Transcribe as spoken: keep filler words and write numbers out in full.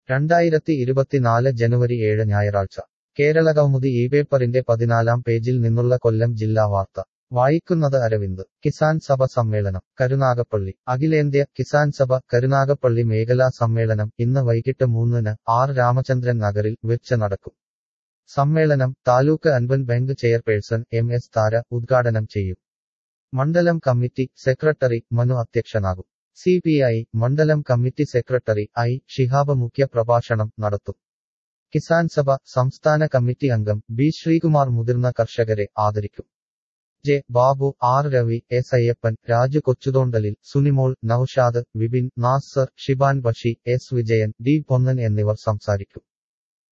രണ്ടായിരത്തി ഇരുപത്തിനാല് ജനുവരി ഏഴ് ഞായറാഴ്ച കേരളകൗമുദി ഈ പേപ്പറിന്റെ പതിനാലാം പേജിൽ നിന്നുള്ള കൊല്ലം ജില്ലാ വാർത്ത വായിക്കുന്നത് അരവിന്ദ് കിസാൻ സഭ സമ്മേളനം കരുനാഗപ്പള്ളി അഖിലേന്ത്യാ കിസാൻ സഭ കരുനാഗപ്പള്ളി മേഖലാ സമ്മേളനം ഇന്ന് വൈകിട്ട് മൂന്നിന് ആർ രാമചന്ദ്രൻ നഗറിൽ വെച്ച് നടക്കും. സമ്മേളനം താലൂക്ക് അൻപൻ bank chairperson M S Thara ഉദ്ഘാടനം ചെയ്യും. മണ്ഡലം കമ്മിറ്റി സെക്രട്ടറി മനു അധ്യക്ഷനാകും. സി പി ഐ മണ്ഡലം കമ്മിറ്റി സെക്രട്ടറി ഐ ഷിഹാബ് മുഖ്യ പ്രഭാഷണം നടത്തും. കിസാൻ സഭ സംസ്ഥാന കമ്മിറ്റി അംഗം ബി ശ്രീകുമാർ മുതിർന്ന കർഷകരെ ആദരിക്കും. J Babu, R Ravi, S Ayyappan, Raju കൊച്ചുതോണ്ടലിൽ, സുനിമോൾ, നൌഷാദ്, വിപിൻ, നാസർ, ഷിബാൻ ബഷി, എസ് വിജയൻ, ഡി പൊന്നൻ എന്നിവർ സംസാരിക്കും.